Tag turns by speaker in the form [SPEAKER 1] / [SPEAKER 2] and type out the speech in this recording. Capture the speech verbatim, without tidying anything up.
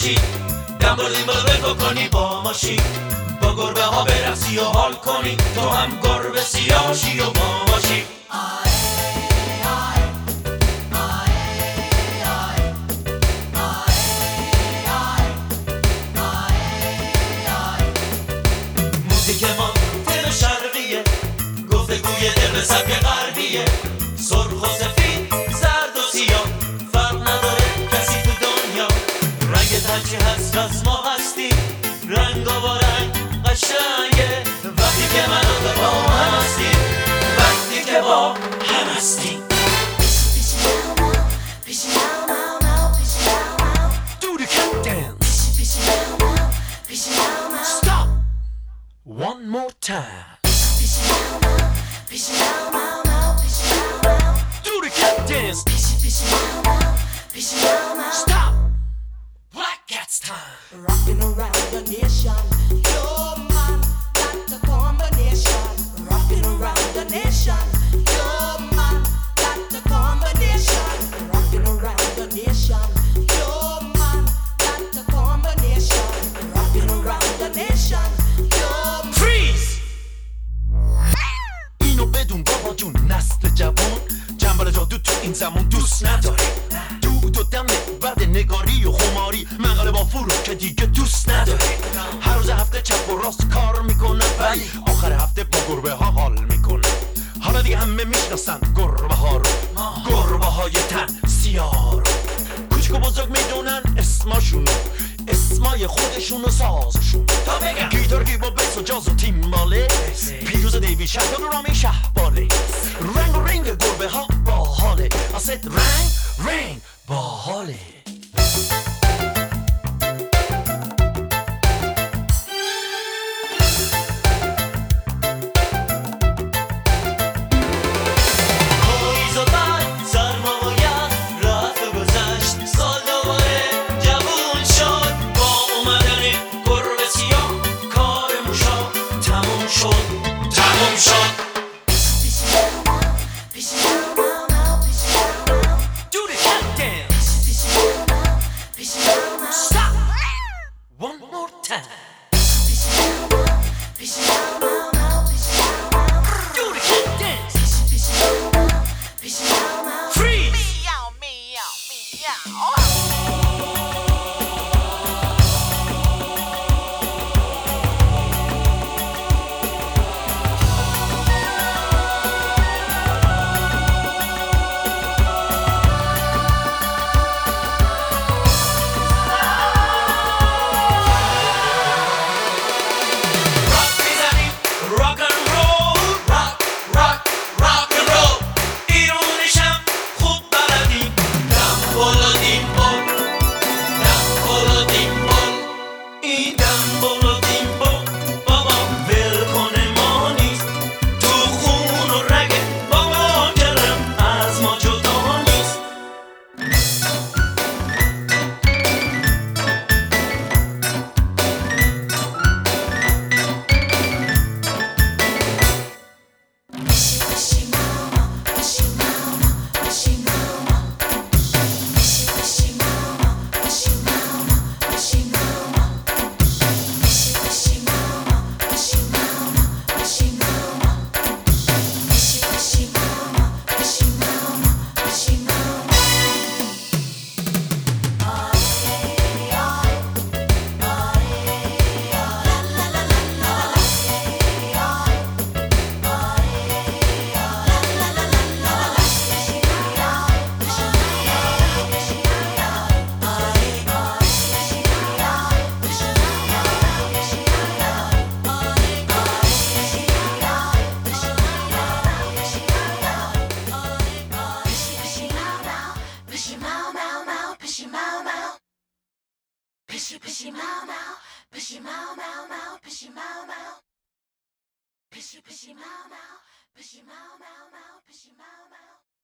[SPEAKER 1] باشی، دنبال دنبال ول کنی با ماشین، با گربه ها برقصی و حال کنی، تو هم گربه سیاشی و با ماشی. موزیک ما دل شرقیه، گفتگوی دل به سبک غربیه، سرخ و سفید زرد و سیاه فرق نداره کسی تو دنیا، رنگ هرچی هست از ما هستی، رنگ و رنگ قشنگه وقتی که من و تو با هم هستیم، وقتی که با هم هستیم.
[SPEAKER 2] Do the cat dance. Stop. One more time. Do the cat dance. Stop. Black cat's time.
[SPEAKER 3] Rocking around the nation, yo man, got the combination. Rocking around the nation, yo man, got the combination. Rocking around the nation, yo man, got the combination. Rocking around the nation, yo man.
[SPEAKER 2] Freeze. اینو بدون بابا جون، نسل جوان جنبال جادو تو این زمان دوست نداری، دود و دمه بعد نگاری و خماری، مقاله با فروش که دیگه دوست نداری، هر روز هفته چپ و راست کار میکنن ولی آخر هفته با گربه ها حال میکنن. حالا دیگه همه میشناسن گربه ها رو، گربه های تن سیاه رو، کوچک و بزرگ میدونن اسماشونو، اسمای خودشون و سازشون،
[SPEAKER 1] تا بگم
[SPEAKER 2] گیتار گیبا بیس و جاز و تیمباله، پیروز دیوی شهر و رامی شهباله، رنگ و رنگ گربه ها باحاله، I said رنگ رنگ باحاله.
[SPEAKER 1] پاییز و برگ، سرما و یخ رفت و گذشت، سال دوباره جوون شد، با اومدن گربه سیاه کار موشا تموم شد، تموم شد.
[SPEAKER 2] Do the cat dance. Stop. One more time. Do the cat dance. Freeze.
[SPEAKER 1] راک میزنیم راک ان رول، راک راک راک ان رول، ایرونیشم خوب بلدیم، دم بالا دیم بول، دم بالا دیم بول، این دم بالا دیم بول بابا ول کنه ما نیست، تو خون و رگ بابا کرم از ما جدا نیست.
[SPEAKER 3] Pishy pishy mau mau, pishy mau mau mau, pishy mau mau. Pishy pishy mau mau, pishy mau mau mau, pishy mau mau.